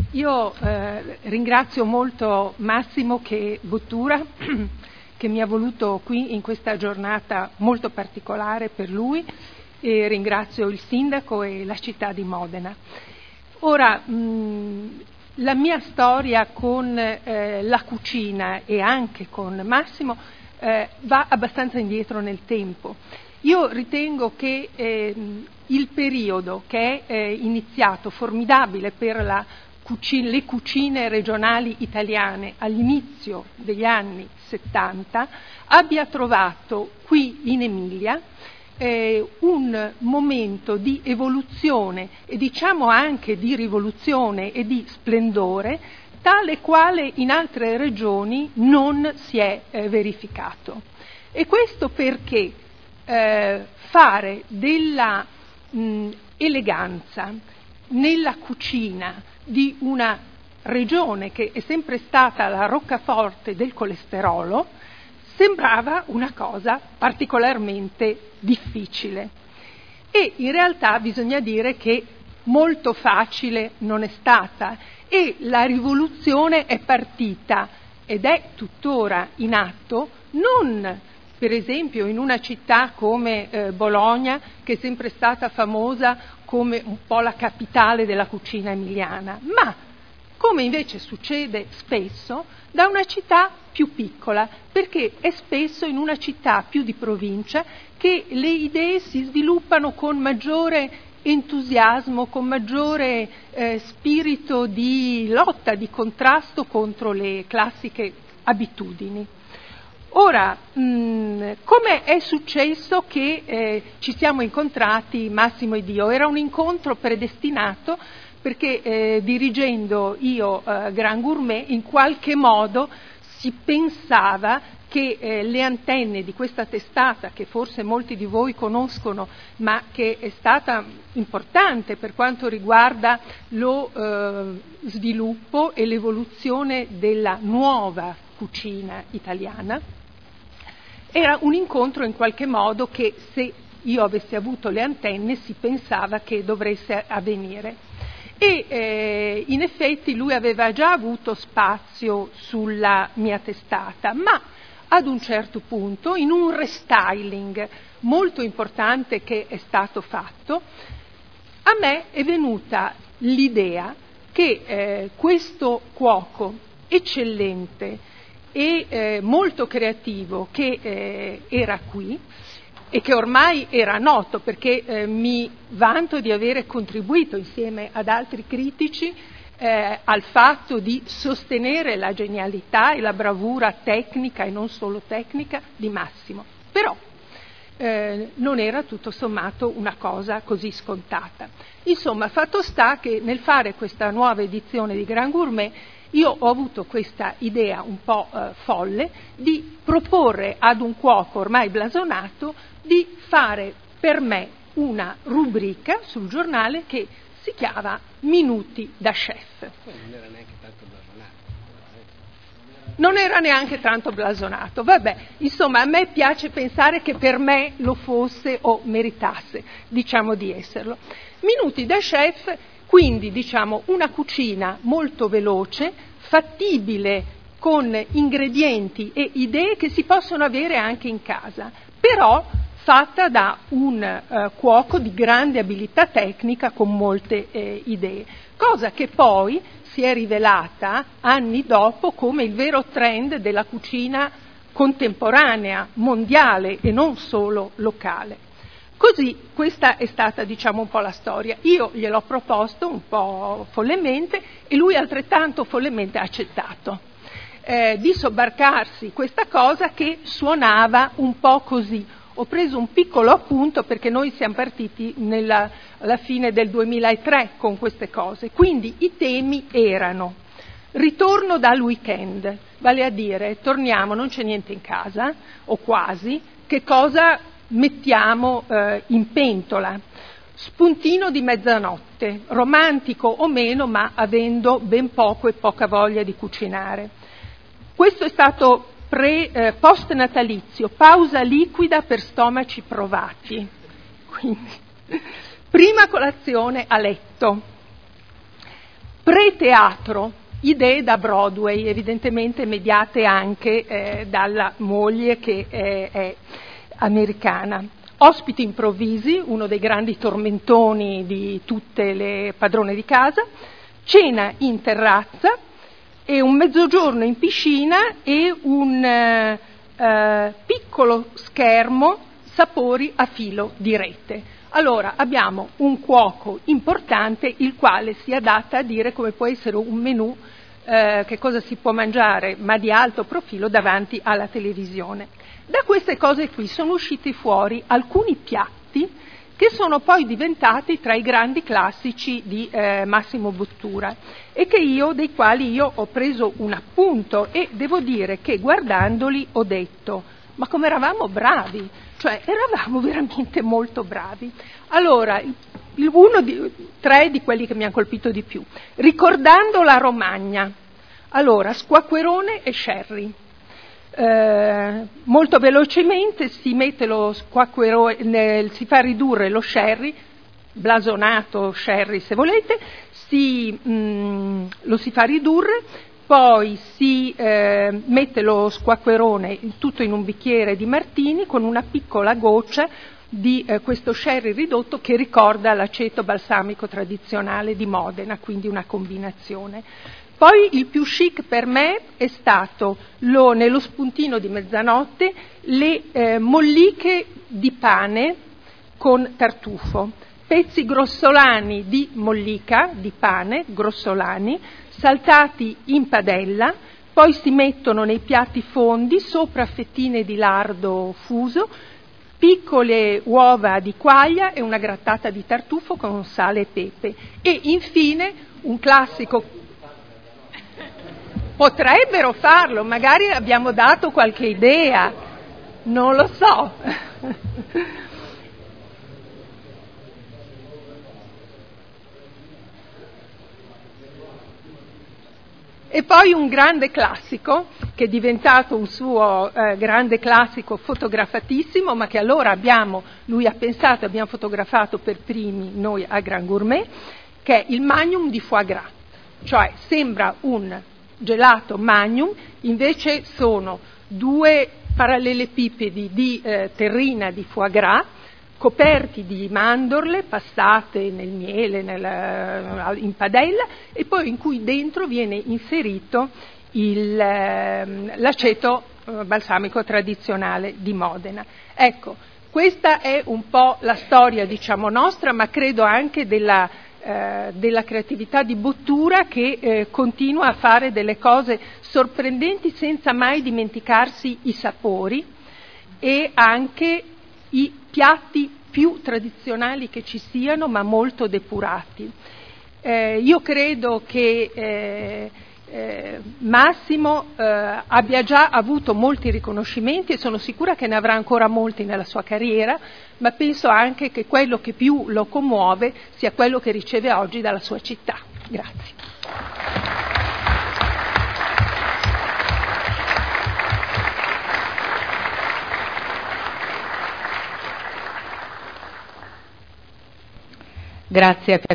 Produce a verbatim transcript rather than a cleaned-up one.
Io eh, ringrazio molto Massimo che Bottura che mi ha voluto qui in questa giornata molto particolare per lui, e ringrazio il sindaco e la città di Modena. Ora, mh, la mia storia con eh, la cucina e anche con Massimo eh, va abbastanza indietro nel tempo. Io ritengo che eh, il periodo che è eh, iniziato, formidabile per la cucina, le cucine regionali italiane all'inizio degli anni settanta, abbia trovato qui in Emilia eh, un momento di evoluzione e diciamo anche di rivoluzione e di splendore tale quale in altre regioni non si è eh, verificato. E questo perché Eh, fare della mh, eleganza nella cucina di una regione che è sempre stata la roccaforte del colesterolo sembrava una cosa particolarmente difficile, e in realtà bisogna dire che molto facile non è stata, e la rivoluzione è partita ed è tuttora in atto non per esempio in una città come eh, Bologna, che è sempre stata famosa come un po' la capitale della cucina emiliana, ma, come invece succede spesso, da una città più piccola, perché è spesso in una città più di provincia che le idee si sviluppano con maggiore entusiasmo, con maggiore eh, spirito di lotta, di contrasto contro le classiche abitudini. Ora, mh, come è successo che eh, ci siamo incontrati Massimo ed io? Era un incontro predestinato perché eh, dirigendo io eh, Grand Gourmet in qualche modo si pensava che eh, le antenne di questa testata, che forse molti di voi conoscono, ma che è stata importante per quanto riguarda lo eh, sviluppo e l'evoluzione della nuova cucina italiana, era un incontro in qualche modo che, se io avessi avuto le antenne, si pensava che dovesse avvenire. E eh, in effetti lui aveva già avuto spazio sulla mia testata, ma ad un certo punto, in un restyling molto importante che è stato fatto, a me è venuta l'idea che eh, questo cuoco eccellente e eh, molto creativo che eh, era qui e che ormai era noto, perché eh, mi vanto di avere contribuito insieme ad altri critici eh, al fatto di sostenere la genialità e la bravura tecnica e non solo tecnica di Massimo, però eh, non era tutto sommato una cosa così scontata. Insomma, fatto sta che nel fare questa nuova edizione di Grand Gourmet io ho avuto questa idea un po' eh, folle di proporre ad un cuoco ormai blasonato di fare per me una rubrica sul giornale che si chiama Minuti da Chef. Non era neanche tanto blasonato. Non era neanche tanto blasonato, vabbè, insomma a me piace pensare che per me lo fosse o meritasse, diciamo di esserlo. Minuti da Chef. Quindi, diciamo, una cucina molto veloce, fattibile, con ingredienti e idee che si possono avere anche in casa, però fatta da un eh, cuoco di grande abilità tecnica con molte eh, idee, cosa che poi si è rivelata anni dopo come il vero trend della cucina contemporanea, mondiale e non solo locale. Così questa è stata, diciamo, un po' la storia. Io gliel'ho proposto un po' follemente e lui altrettanto follemente ha accettato eh, di sobbarcarsi questa cosa che suonava un po' così. Ho preso un piccolo appunto perché noi siamo partiti nella, alla fine del duemilatré con queste cose. Quindi i temi erano ritorno dal weekend, vale a dire torniamo, non c'è niente in casa, o quasi, che cosa mettiamo eh, in pentola, spuntino di mezzanotte, romantico o meno, ma avendo ben poco e poca voglia di cucinare. Questo è stato pre, eh, post natalizio, pausa liquida per stomaci provati. Quindi, prima colazione a letto, pre-teatro, idee da Broadway, evidentemente mediate anche eh, dalla moglie che è, è americana. Ospiti improvvisi, uno dei grandi tormentoni di tutte le padrone di casa, cena in terrazza e un mezzogiorno in piscina e un eh, eh, piccolo schermo sapori a filo di rete. Allora abbiamo un cuoco importante il quale si adatta a dire come può essere un menù, eh, che cosa si può mangiare, ma di alto profilo davanti alla televisione. Da queste cose qui sono usciti fuori alcuni piatti che sono poi diventati tra i grandi classici di eh, Massimo Bottura e che io, dei quali io ho preso un appunto e devo dire che guardandoli ho detto ma come eravamo bravi, cioè eravamo veramente molto bravi. Allora, il, uno di, tre di quelli che mi hanno colpito di più, ricordando la Romagna, allora squacquerone e sherry. Eh, molto velocemente si mette lo squacquerone, si fa ridurre lo sherry, blasonato sherry se volete, si, mh, lo si fa ridurre, poi si eh, mette lo squacquerone tutto in un bicchiere di martini con una piccola goccia di eh, questo sherry ridotto che ricorda l'aceto balsamico tradizionale di Modena, quindi una combinazione. Poi il più chic per me è stato, lo, nello spuntino di mezzanotte, le eh, molliche di pane con tartufo, pezzi grossolani di mollica, di pane, grossolani, saltati in padella, poi si mettono nei piatti fondi, sopra fettine di lardo fuso, piccole uova di quaglia e una grattata di tartufo con sale e pepe. E infine un classico. Potrebbero farlo, magari abbiamo dato qualche idea, non lo so. E poi un grande classico, che è diventato un suo eh, grande classico fotografatissimo, ma che allora abbiamo, lui ha pensato, abbiamo fotografato per primi noi a Grand Gourmet, che è il Magnum di foie gras, cioè sembra un gelato Magnum, invece sono due parallelepipedi di eh, terrina di foie gras coperti di mandorle passate nel miele, nel, in padella, e poi in cui dentro viene inserito il, eh, l'aceto eh, balsamico tradizionale di Modena. Ecco, questa è un po' la storia, diciamo, nostra, ma credo anche della Eh, della creatività di Bottura che eh, continua a fare delle cose sorprendenti senza mai dimenticarsi i sapori e anche i piatti più tradizionali che ci siano ma molto depurati. Eh, io credo che eh, eh, Massimo eh, abbia già avuto molti riconoscimenti e sono sicura che ne avrà ancora molti nella sua carriera, ma penso anche che quello che più lo commuove sia quello che riceve oggi dalla sua città. Grazie. Grazie a